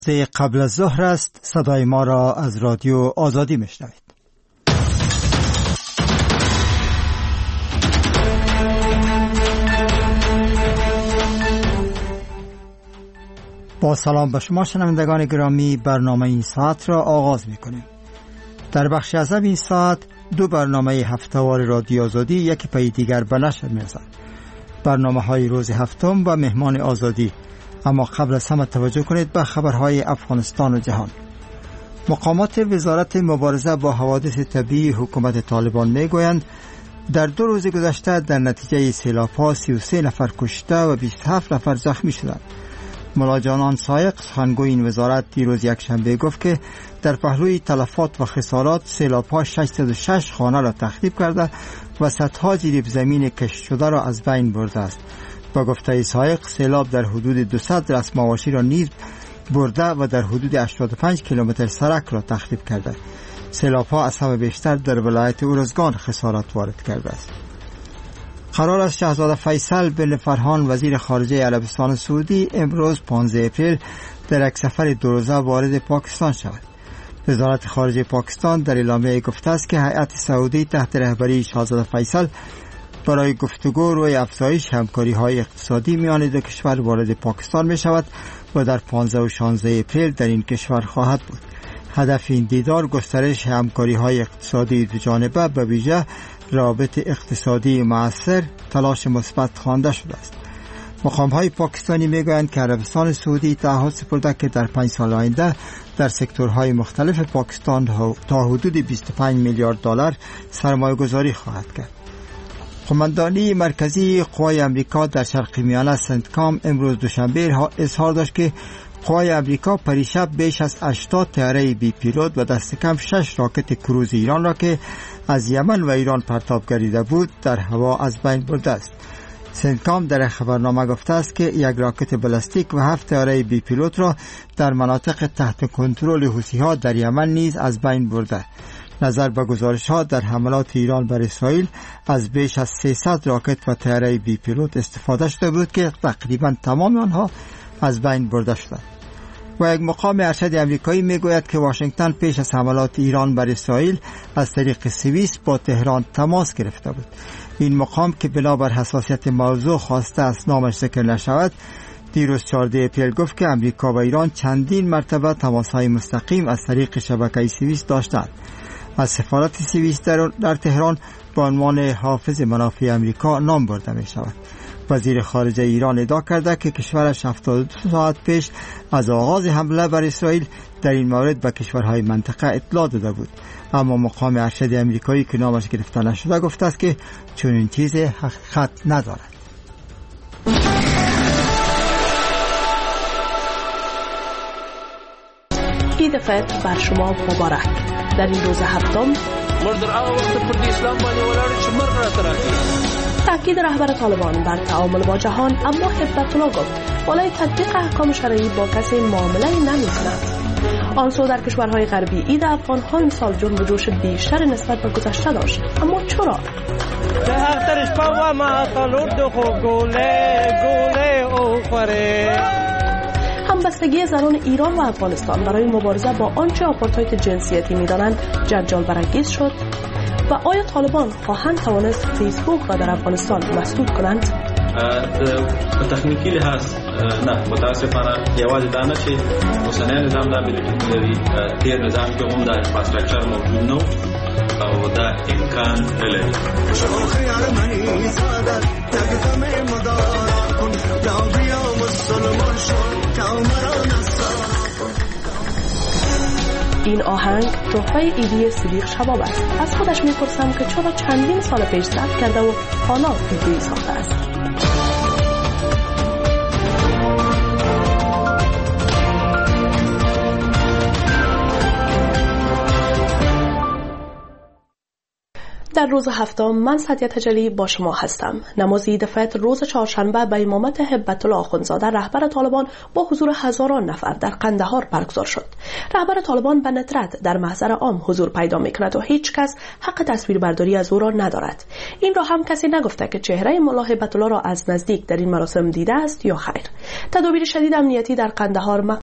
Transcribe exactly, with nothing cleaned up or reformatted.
قبل از ظهر است. صدای ما را از رادیو آزادی میشنوید. با سلام به شما شنوندگان گرامی، برنامه این ساعت را آغاز میکنیم. در بخش اول این ساعت دو برنامه هفته‌وار رادیو آزادی یکی پی دیگر به نشر می‌رسد. برنامه های روز هفتم و مهمان آزادی. اما قبل از همه توجه کنید به خبرهای افغانستان و جهان. مقامات وزارت مبارزه با حوادث طبیعی حکومت طالبان میگویند در دو روز گذشته در نتیجه سیلاب‌ها سی و سه نفر کشته و بیست و هفت نفر زخمی شدند. ملا جانان سایق سخنگوی این وزارت دیروز یکشنبه گفت که در پهلوی تلفات و خسارات سیلاب‌ها ششصد و شش خانه را تخریب کرده و صدها جریب زمین کشت شده را از بین برده است. با گفته سایق سیلاب در حدود دویست رسم آواشی را نیز برده و در حدود هشتاد و پنج کیلومتر سرک را تخریب کرده. سیلاب‌ها از همه بیشتر در ولایت ارزگان خسارات وارد کرده است. قرار است شاهزاده فیصل بن فرحان وزیر خارجه عربستان سعودی امروز پانزده اپریل در یک سفر دو روزه وارد پاکستان شود. وزارت خارجه پاکستان در اعلامیه گفته است که هیئت سعودی تحت رهبری شاهزاده فیصل برای گفتگو روی افزایش همکاری‌های اقتصادی میان دو کشور وارد پاکستان می شود و در پانزده و شانزده اپریل در این کشور خواهد بود. هدف این دیدار گسترش همکاری‌های اقتصادی دو جانبه به ویژه روابط اقتصادی مؤثر تلاش مثبت خوانده شده است. مقام‌های پاکستانی میگویند که عربستان سعودی تعهد سپرده که در پنج سال آینده در سکتورهای مختلف پاکستان تا حدود بیست و پنج میلیارد دلار سرمایه‌گذاری خواهد کرد. قماندانی مرکزی قوای امریکا در شرق میانه سنتکام امروز دوشنبه اظهار داشت که قوای امریکا پریشب بیش از هشتاد طیاره بی پیلوت و دست کم شش راکت کروز ایران را که از یمن و ایران پرتاب گردیده بود در هوا از بین برده است. سنتکام در خبرنامه گفته است که یک راکت بالستیک و هفت طیاره بی پیلوت را در مناطق تحت کنترل حوثی‌ها در یمن نیز از بین برده. نظر به گزارش‌ها در حملات ایران بر اسرائیل از بیش از سیصد راکت و طیاره بی پیلوت استفاده شده بود که تقریبا تمام آنها از بین برده شدند. و یک مقام ارشد امریکایی میگوید که واشنگتن پیش از حملات ایران بر اسرائیل از طریق سوئیس با تهران تماس گرفته بود. این مقام که بنابر حساسیت موضوع خواسته است نامش ذکر نشود، دیروز چهارده اپریل گفت که امریکا و ایران چندین مرتبه تماس‌های مستقیم از طریق شبکه سوئیس داشتند. از سفارت سوئیس در, در تهران به عنوان حافظ منافع امریکا نام برده می شود. وزیر خارجه ایران ادعا کرده که کشورش هفتاد و دو ساعت پیش از آغاز حمله بر اسرائیل در این مورد به کشورهای منطقه اطلاع داده بود. اما مقام ارشد امریکایی که نامش گرفته نشده گفته است که چنین چیزی حقیقت ندارد. عید فطر بر شما مبارک. در این روز هفتم مردر آقا وقت پردی اسلام بانی ولارش مرد را تراکی تأکید رهبر طالبان بر تعامل با جهان، اما هبت الله گفت بالای تطبیق احکام شرعی با کسی معامله نمی کند. آنسو در کشورهای غربی عید افغان‌ها امسال جنب و جوش بیشتر نسبت به گذشته داشت. اما چرا؟ همبستگی زنان ایران و افغانستان برای مبارزه با آنچه آپارتاید جنسیتی می‌دانند جنجال برانگیز شد و آیا طالبان خواهند توانست فیسبوک را در افغانستان مسدود کنند؟ په تخنیکی لحاظ نه، متاسفانه یوازې دا نه چې اوسنی نظام دا ابیلیټي لري، تیر نظام کې هم دا انفراستراکچر موجود نه او دا امکان نه لري. این آهنگ تحفه ایدی صدیق شباب است. از خودش میپرسم که چرا چندین سال پیش ضبط کرده و حالا ویدیویی ساخته است. در روز هفتم من سعدیه تجلی با شما هستم. نماز عید فطر روز چهارشنبه به امامت هبت الله آخوندزاده رهبر طالبان با حضور هزاران نفر در قندهار برگزار شد. رهبر طالبان به ندرت در محضر عام حضور پیدا می‌کند و هیچ کس حق تصویربرداری از او را ندارد. این را هم کسی نگفته که چهره ملا هبت الله را از نزدیک در این مراسم دیده است یا خیر. تدابیر شدید امنیتی در قندهار